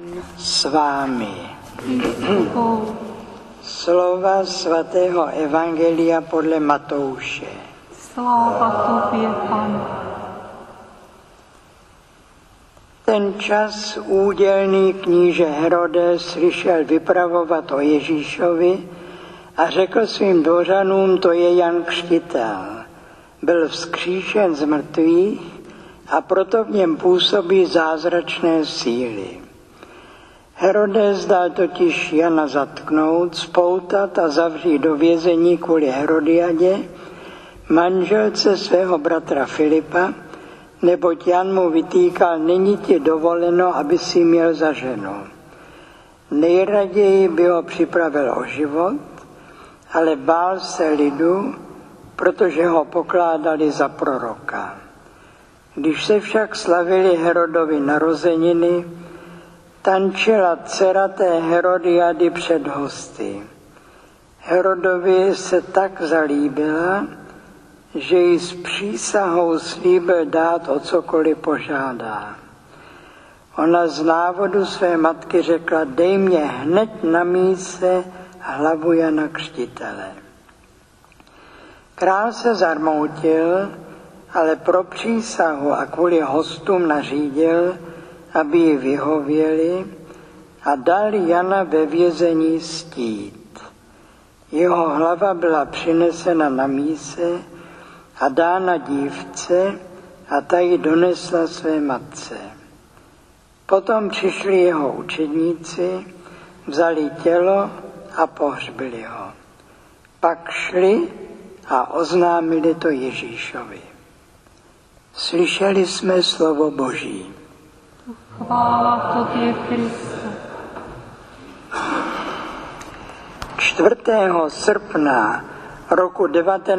s vámi. Slova svatého Evangelia podle Matouše. Sláva tobě, Pane. Ten čas údělný kníže Herodes slyšel vypravovat o Ježíšovi a řekl svým dvořanům, to je Jan Křtitel. Byl vzkříšen z mrtvých a proto v něm působí zázračné síly. Herodes dal totiž Jana zatknout, spoutat a zavřít do vězení kvůli Herodiadě, manželce svého bratra Filipa, neboť Jan mu vytýkal, není ti dovoleno, aby si měl za ženu. Nejraději by ho připravil o život, ale bál se lidu, protože ho pokládali za proroka. Když se však slavili Herodovy narozeniny, tančila dcera té Herodiady před hosty. Herodovi se tak zalíbila, že jí s přísahou slíbil dát, o cokoliv požádá. Ona z návodu své matky řekla, dej mě hned na míse hlavu Jana Křtitele. Král se zarmoutil, ale pro přísahu a kvůli hostům nařídil, aby ji vyhověli a dal Jana ve vězení stít. Jeho hlava byla přinesena na míse a dána dívce a ta ji donesla své matce. Potom přišli jeho učedníci, vzali tělo a pohřbili ho. Pak šli a oznámili to Ježíšovi. Slyšeli jsme slovo Boží. Chvála tobě, Kriste. 4. srpna roku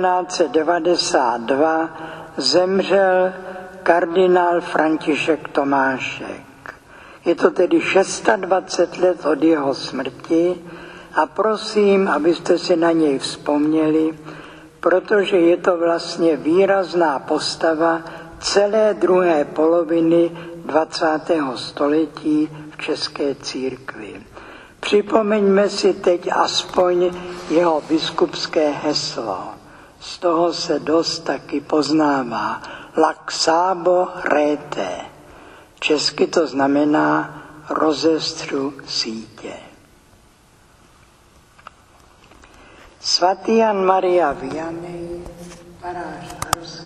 1992 zemřel kardinál František Tomášek. Je to tedy 26 let od jeho smrti a prosím, abyste si na něj vzpomněli, protože je to vlastně výrazná postava celé druhé poloviny 20. století v české církvi. Připomeňme si teď aspoň jeho biskupské heslo. Z toho se dost taky poznává. Laxabo rete. Česky to znamená rozestřu sítě. Svatý Jan Maria Vianney, farář